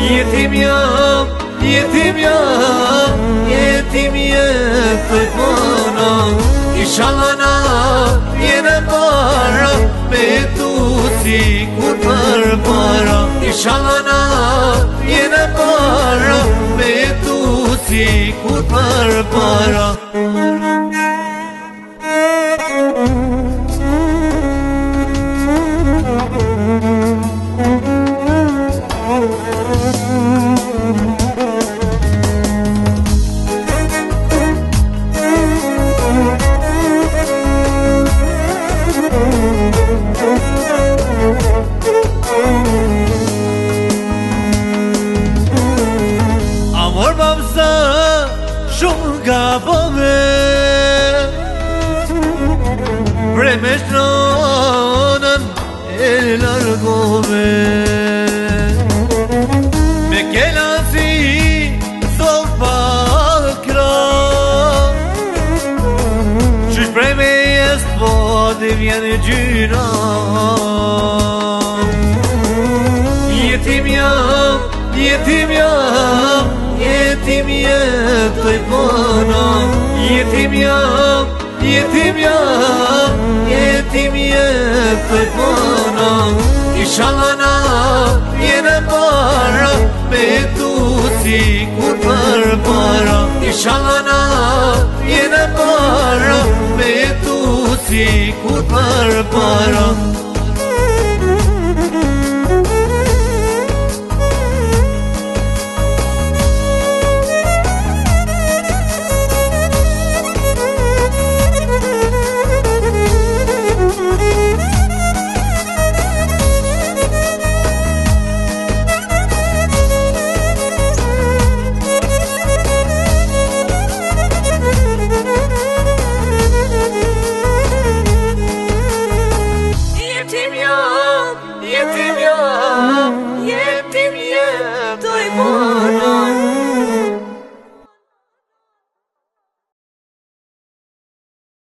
Jetim jam, jetim jetoj mana Inshallah na jene para Me tu si kur për para Inshallah na jene para Me tu si kur për para Amor babsa shumë gabove Pre me shtonën e largove Me kela si sot bakra Qysh prej me jes po dhe vjen e gjyra Jetim jam, jetim jetoj mana Jetim jam, jetim jetoj mana Inshallah na jene para Me tu si kur për para Inshallah na jene para Me tu si kur për para